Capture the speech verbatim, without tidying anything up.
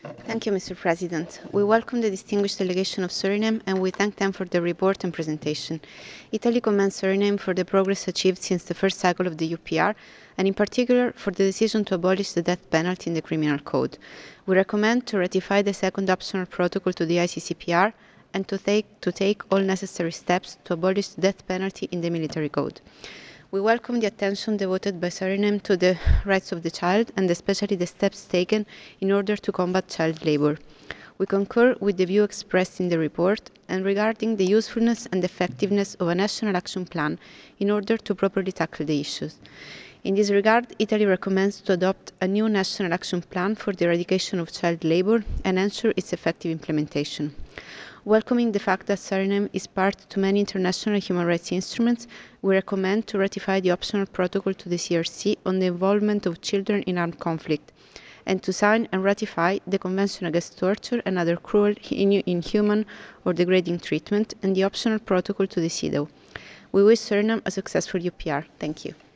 Thank you, Mister President. We welcome the distinguished delegation of Suriname and we thank them for the report and presentation. Italy commends Suriname for the progress achieved since the first cycle of the U P R, and in particular for the decision to abolish the death penalty in the Criminal Code. We recommend to ratify the second optional protocol to the I C C P R and to take, to take all necessary steps to abolish the death penalty in the Military Code. We welcome the attention devoted by Suriname to the rights of the child and especially the steps taken in order to combat child labor. We concur with the view expressed in the report and regarding the usefulness and effectiveness of a national action plan in order to properly tackle the issues. In this regard, Italy recommends to adopt a new national action plan for the eradication of child labor and ensure its effective implementation. Welcoming the fact that Suriname is part to many international human rights instruments, we recommend to ratify the optional protocol to the C R C on the involvement of children in armed conflict, and to sign and ratify the Convention Against Torture and Other Cruel, Inhuman or Degrading Treatment and the optional protocol to the C E D A W. We wish Suriname a successful U P R. Thank you.